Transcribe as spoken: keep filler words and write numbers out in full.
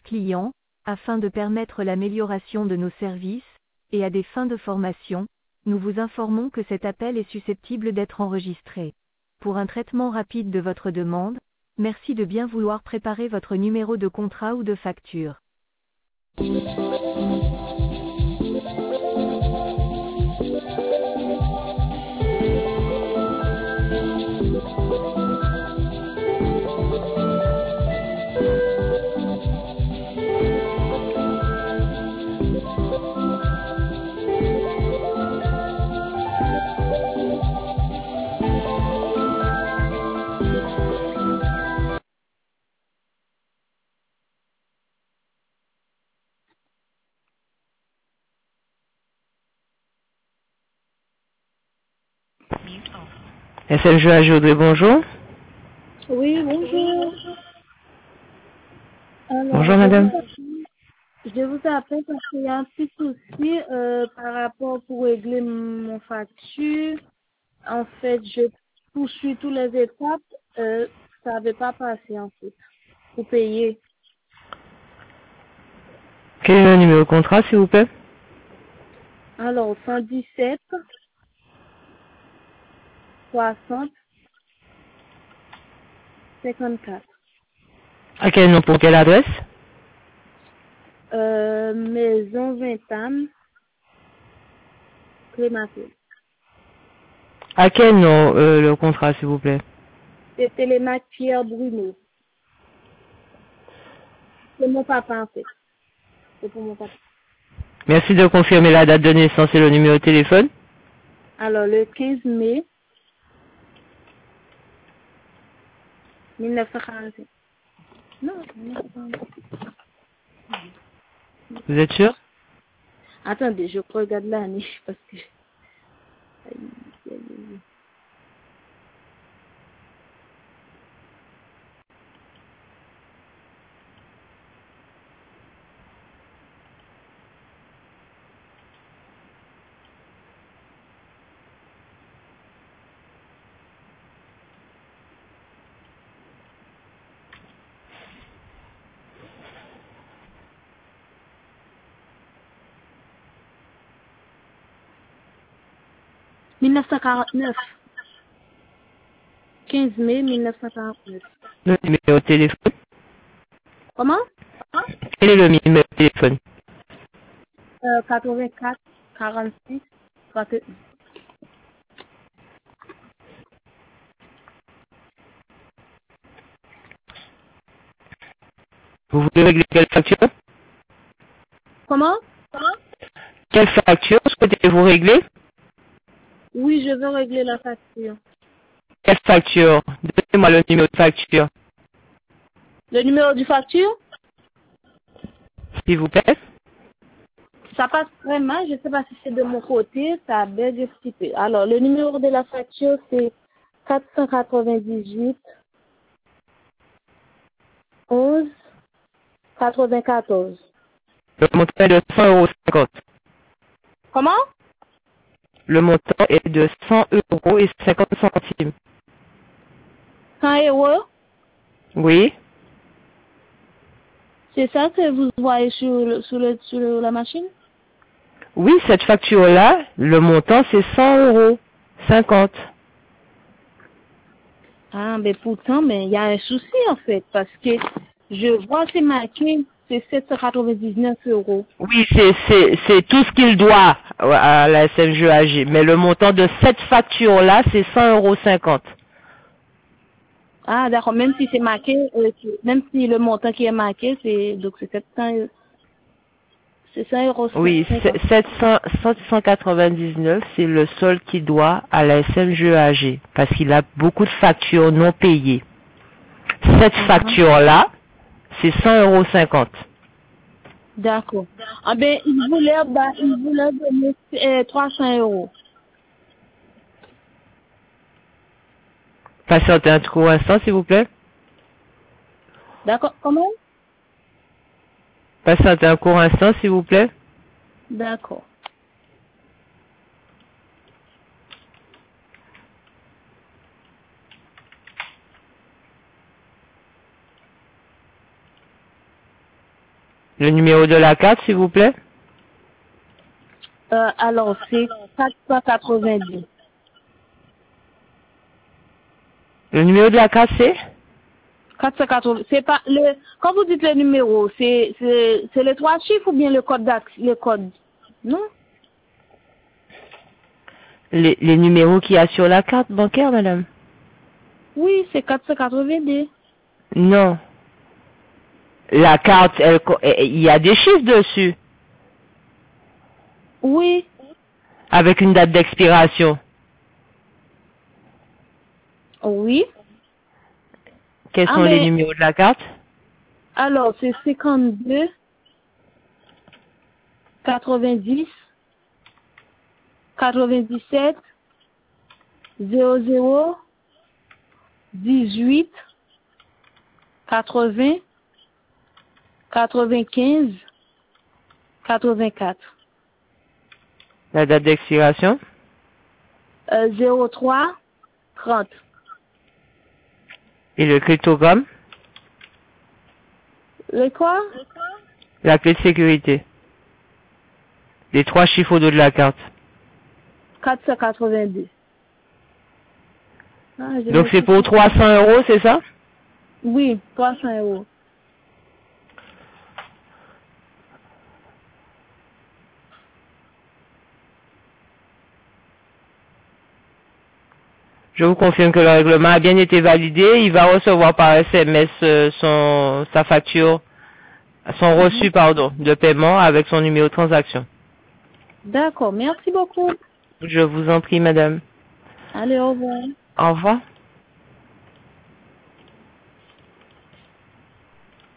clients, afin de permettre l'amélioration de nos services, et à des fins de formation, nous vous informons que cet appel est susceptible d'être enregistré. Pour un traitement rapide de votre demande, merci de bien vouloir préparer votre numéro de contrat ou de facture. S L G A G Audrey, bonjour. Oui, bonjour. Alors, Bonjour je madame. vous, je vous appelle parce qu'il y a un petit souci euh, par rapport pour régler mon facture. En fait, je poursuis toutes les étapes. Euh, ça n'avait pas passé en fait. Pour payer. Quel est le numéro de contrat s'il vous plaît? Alors, cent dix-sept, soixante, cinquante-quatre. À quel nom, pour quelle adresse? Euh, maison vingt Clématé. À quel nom euh, le contrat s'il vous plaît? C'est Télémac Pierre Bruno. C'est mon papa en fait. C'est pour mon papa. Merci de confirmer la date de naissance et le numéro de téléphone. Alors, le quinze mai mille neuf cent quarante-cinq. Non, mille neuf cent quarante-cinq. Vous êtes sûr? Attendez, je regarde l'année parce que... Aïe, aïe, aïe. mille neuf cent quarante-neuf. quinze mai mille neuf cent quarante-neuf. Le numéro de téléphone. Comment? Quel est le numéro de téléphone? euh, quatre-vingt-quatre, quarante-six, trente et un. Vous voulez régler quelle facture? Comment? Quelle facture souhaitez-vous régler? Oui, je veux régler la facture. Quelle facture? Donnez-moi le numéro de facture, Le numéro du facture? s'il vous plaît. Ça passe très mal, je ne sais pas si c'est de mon côté, ça bug un petit peu. Alors, le numéro de la facture, c'est quatre cent quatre-vingt-dix-huit, onze, quatre-vingt-quatorze. Le montant est de cent euros cinquante. Comment? Le montant est de cent euros et cinquante centimes. cent euros? Oui. C'est ça que vous voyez sur, le, sur, le, sur le- la machine? Oui, cette facture-là, le montant c'est cent euros cinquante. Ah, mais pourtant, mais il y a un souci en fait, parce que je vois c'est marqué, c'est sept cent quatre-vingt-dix-neuf euros. Oui, c'est c'est c'est tout ce qu'il doit à la S N G A G. Mais le montant de cette facture-là, c'est cent euros cinquante. Ah, d'accord, même si c'est marqué, euh, c'est- même si le montant qui est marqué, c'est donc c'est sept cents, eu- c'est cent euros Oui, cinquante. sept cent quatre-vingt-dix-neuf, c'est le solde qu'il doit à la S N G A G. Parce qu'il a beaucoup de factures non payées. Cette Mhm. facture-là, c'est cent euros cinquante. D'accord. Ah ben, il voulait, bah, il voulait donner euh, trois cents euros. Patientez un court instant, s'il vous plaît. D'accord, comment? Patientez un court instant, s'il vous plaît. D'accord. Le numéro de la carte, s'il vous plaît. Euh, alors, c'est quatre cent quatre-vingt-deux. Le numéro de la carte, c'est quatre cent quatre-vingts. C'est pas le, quand vous dites le numéro, c'est, c'est, c'est les trois chiffres ou bien le code d'accès, le code? Non? les, les numéros qu'il y a sur la carte bancaire, madame. Oui, c'est quatre cent quatre-vingt-deux. Non. La carte, elle, co- il y a des chiffres dessus, Oui. avec une date d'expiration. Oui. Quels Ah, sont les mais, numéros de la carte? alors, c'est cinquante-deux, quatre-vingt-dix, quatre-vingt-dix-sept, zéro zéro, dix-huit, quatre-vingts, quatre-vingt-quinze, quatre-vingt-quatre. La date d'expiration? Euh, zéro trois, trente. Et le cryptogramme? Le quoi? La clé de sécurité. Les trois chiffres au dos de la carte. quatre cent quatre-vingt-deux. Ah, je Donc me c'est suis- pour trois cents euros, c'est ça? Oui, trois cents euros. Je vous confirme que le règlement a bien été validé. Il va recevoir par S M S euh, son, sa facture, son reçu, pardon, de paiement avec son numéro de transaction. D'accord, merci beaucoup. Je vous en prie, madame. Allez, au revoir. Au revoir.